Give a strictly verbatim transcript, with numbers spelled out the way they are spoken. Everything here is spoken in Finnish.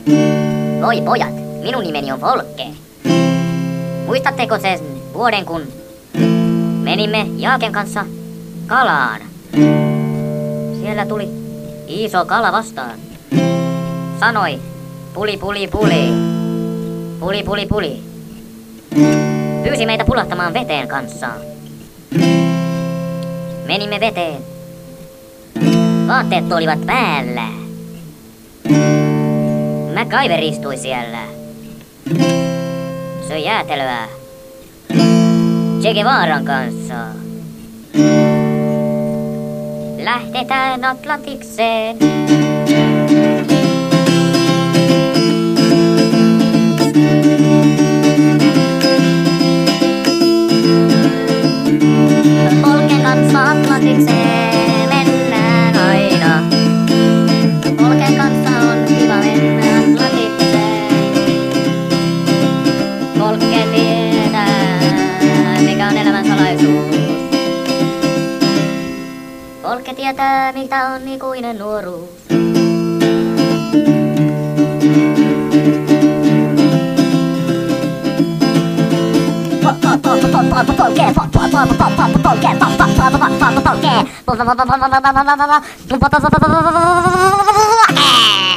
Voi pojat, minun nimeni on Folke. Muistatteko sen vuoden, kun menimme Jaaken kanssa kalaan? Siellä tuli iso kala vastaan. Sanoi, puli puli puli, puli puli puli. Pyysi meitä pulahtamaan veteen kanssaan. Menimme veteen. Vaatteet olivat päällä. MacGyver istui siellä. Söi jäätelöä Che Guevaran kanssa. Lähdetään Atlantikseen. Folken kanssa Atlantikseen mennään aina. Folken kanssa on kiva mennä Atlantikseen. Folke tietää, mikä on elämän salaisuus. Folke tietää, mitä on ikuinen nuoruus. Polke, polke, polke.